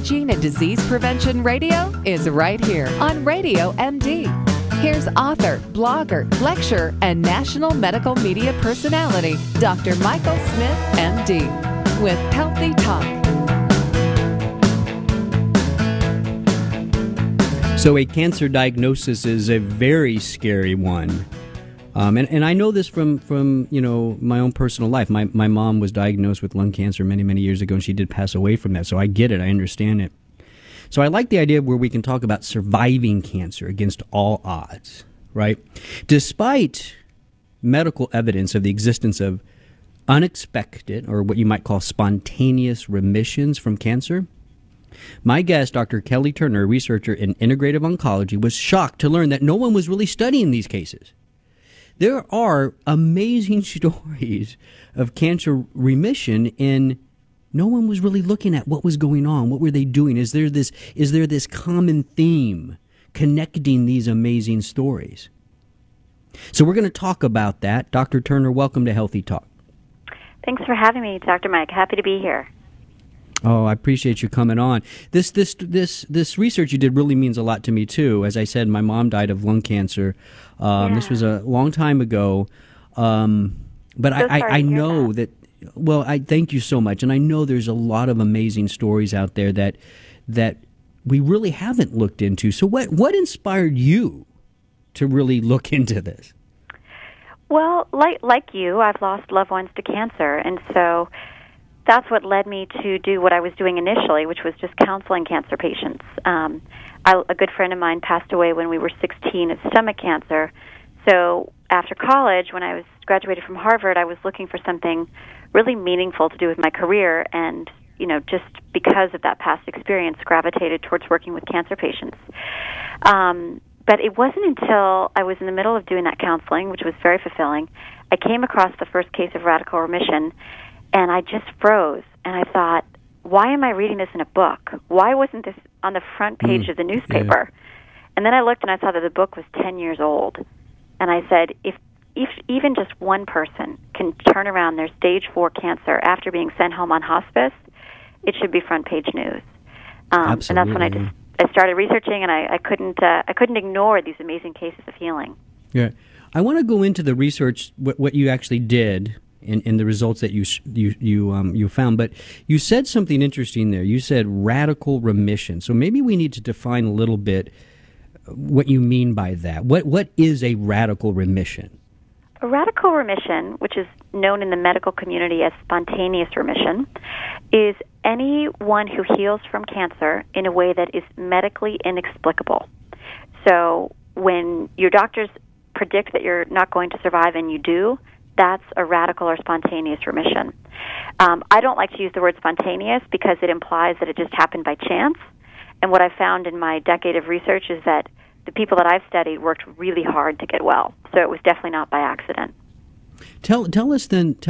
Aging and Disease Prevention Radio is right here on Radio MD. Here's author, blogger, lecturer, and national medical media personality, Dr. Michael Smith, MD, with Healthy Talk. So a cancer diagnosis is a very scary one. And I know this from my own personal life. My mom was diagnosed with lung cancer many years ago, and she did pass away from that. So I get it. I understand it. So I like the idea where we can talk about surviving cancer against all odds, right? Despite medical evidence of the existence of unexpected, or what you might call spontaneous remissions from cancer, my guest, Dr. Kelly Turner, a researcher in integrative oncology, was shocked to learn that no one was really studying these cases. There are amazing stories of cancer remission, and no one was really looking at what was going on. What were they doing? Is there this common theme connecting these amazing stories? So we're going to talk about that. Dr. Turner, welcome to Healthy Talk. Thanks for having me, Dr. Mike. Happy to be here. Oh, I appreciate you coming on. This research you did really means a lot to me too. As I said, my mom died of lung cancer. This was a long time ago, but I know that. Well, I thank you so much, and I know there's a lot of amazing stories out there that we really haven't looked into. So, what inspired you to really look into this? Well, like you, I've lost loved ones to cancer, and so that's what led me to do what I was doing initially, which was just counseling cancer patients. A good friend of mine passed away when we were 16 of stomach cancer. So after college, when I was graduated from Harvard, I was looking for something really meaningful to do with my career, and just because of that past experience, gravitated towards working with cancer patients. But it wasn't until I was in the middle of doing that counseling, which was very fulfilling, I came across the first case of radical remission. And I just froze, and I thought, why am I reading this in a book? Why wasn't this on the front page of the newspaper? Yeah. And then I looked, and I saw that the book was 10 years old. And I said, if even just one person can turn around their stage 4 cancer after being sent home on hospice, it should be front page news. And that's when I started researching, and I couldn't ignore these amazing cases of healing. Yeah, I want to go into the research, what you actually did. In the results that you found, but you said something interesting there. You said radical remission. So maybe we need to define a little bit what you mean by that. What is a radical remission? A radical remission, which is known in the medical community as spontaneous remission, is anyone who heals from cancer in a way that is medically inexplicable. So when your doctors predict that you're not going to survive and you do, that's a radical or spontaneous remission. I don't like to use the word spontaneous because it implies that it just happened by chance. And what I found in my decade of research is that the people that I've studied worked really hard to get well. So it was definitely not by accident. Tell us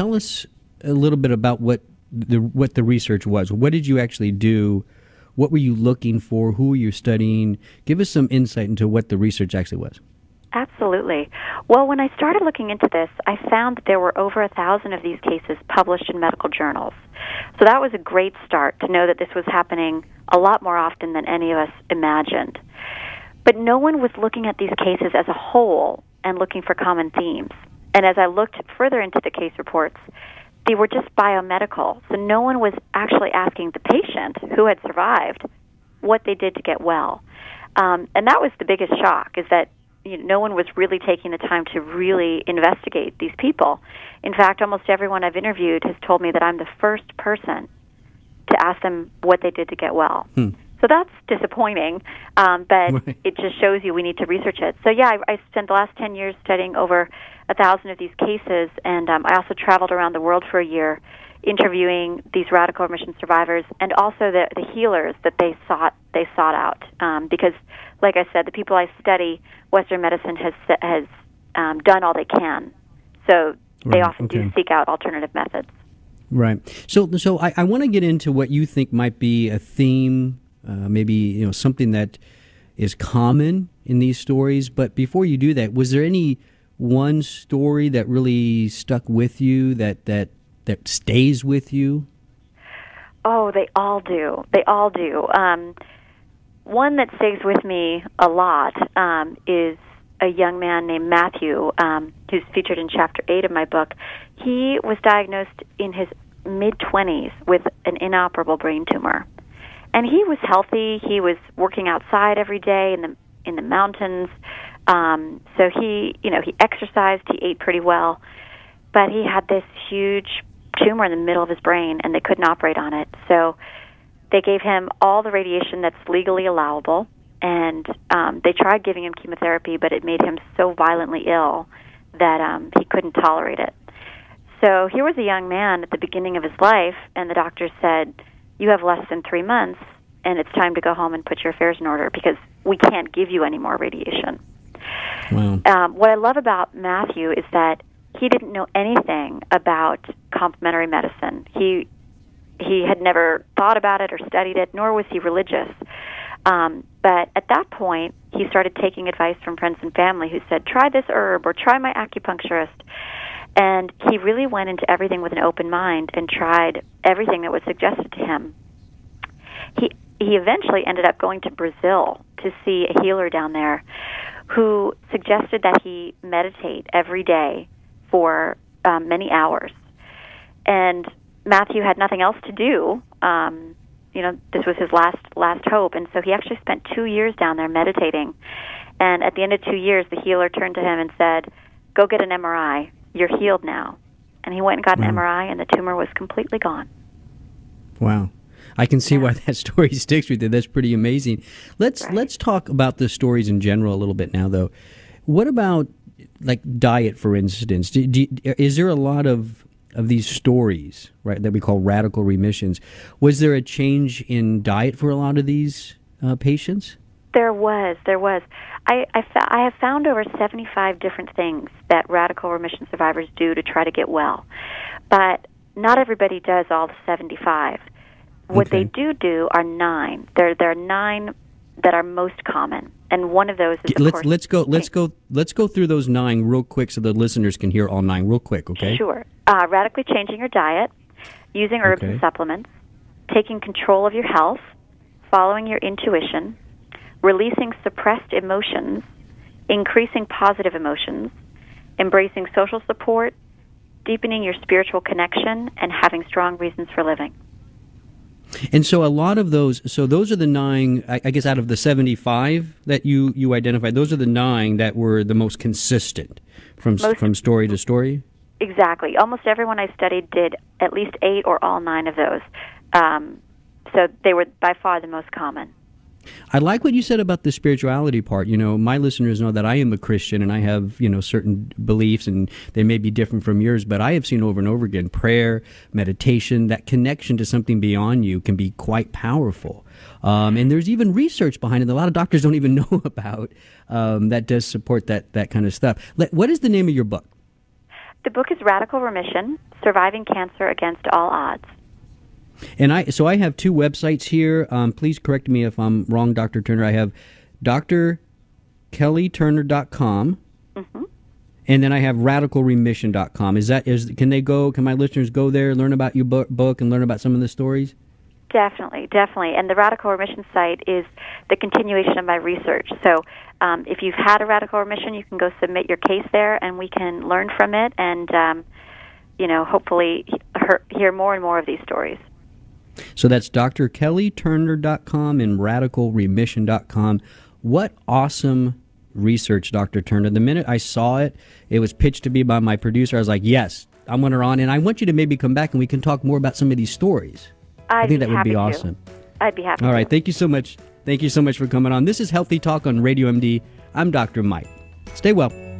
a little bit about what the research was. What did you actually do? What were you looking for? Who were you studying? Give us some insight into what the research actually was. Absolutely. Well, when I started looking into this, I found that there were over 1,000 of these cases published in medical journals. So that was a great start to know that this was happening a lot more often than any of us imagined. But no one was looking at these cases as a whole and looking for common themes. And as I looked further into the case reports, they were just biomedical. So no one was actually asking the patient who had survived what they did to get well. And that was the biggest shock, is that no one was really taking the time to really investigate these people. In fact, almost everyone I've interviewed has told me that I'm the first person to ask them what they did to get well. So that's disappointing, but it just shows you we need to research it. So yeah, I spent the last 10 years studying over 1,000 of these cases, and I also traveled around the world for a year interviewing these radical remission survivors and also the healers that they sought out. Because, like I said, the people I study, Western medicine has done all they can. So they often do seek out alternative methods. Right. So I want to get into what you think might be a theme, maybe something that is common in these stories. But before you do that, was there any one story that really stuck with you that stays with you? Oh, they all do. They all do. One that stays with me a lot is a young man named Matthew, who's featured in Chapter 8 of my book. He was diagnosed in his mid-20s with an inoperable brain tumor. And he was healthy. He was working outside every day in the mountains. So he exercised, he ate pretty well. But he had this huge tumor in the middle of his brain, and they couldn't operate on it. So they gave him all the radiation that's legally allowable, and they tried giving him chemotherapy, but it made him so violently ill that he couldn't tolerate it. So here was a young man at the beginning of his life, and the doctor said, you have less than 3 months, and it's time to go home and put your affairs in order because we can't give you any more radiation. Wow. What I love about Matthew is that he didn't know anything about complementary medicine. He had never thought about it or studied it, nor was he religious. But at that point, he started taking advice from friends and family who said, try this herb or try my acupuncturist. And he really went into everything with an open mind and tried everything that was suggested to him. He eventually ended up going to Brazil to see a healer down there who suggested that he meditate every day for many hours. And Matthew had nothing else to do. This was his last hope. And so he actually spent 2 years down there meditating. And at the end of 2 years, the healer turned to him and said, go get an MRI. You're healed now. And he went and got an MRI, and the tumor was completely gone. Wow. I can see why that story sticks with you. That's pretty amazing. Let's talk about the stories in general a little bit now, though. What about, like, diet, for instance? Is there a lot of these stories, right, that we call radical remissions? Was there a change in diet for a lot of these patients? There was. I have found over 75 different things that radical remission survivors do to try to get well. But not everybody does all 75. What they do are 9. There are 9 that are most common, and one of those is let's go through those 9 real quick so the listeners can hear all 9 real quick, okay? Sure. Radically changing your diet, using herbs and supplements, taking control of your health, following your intuition, releasing suppressed emotions, increasing positive emotions, embracing social support, deepening your spiritual connection, and having strong reasons for living. And so a lot of those, so those are the 9, I guess, out of the 75 that you identified, those are the 9 that were the most consistent from story to story? Exactly. Almost everyone I studied did at least 8 or all 9 of those. So they were by far the most common. I like what you said about the spirituality part. You know, my listeners know that I am a Christian and I have, certain beliefs, and they may be different from yours, but I have seen over and over again prayer, meditation, that connection to something beyond you can be quite powerful. And there's even research behind it that a lot of doctors don't even know about that does support that kind of stuff. What is the name of your book? The book is Radical Remission, Surviving Cancer Against All Odds. And I have 2 websites here. Please correct me if I'm wrong, Dr. Turner. I have drkellyturner.com, and then I have radicalremission.com. Can my listeners go there, learn about your book, and learn about some of the stories? Definitely. And the Radical Remission site is the continuation of my research. So if you've had a radical remission, you can go submit your case there, and we can learn from it and, hopefully hear more and more of these stories. So that's drkellyturner.com and radicalremission.com. What awesome research, Dr. Turner. The minute I saw it, it was pitched to me by my producer. I was like, yes, I want her on, and I want you to maybe come back and we can talk more about some of these stories. I think that would be awesome. I'd be happy to. All right, thank you so much. Thank you so much for coming on. This is Healthy Talk on Radio MD. I'm Dr. Mike. Stay well.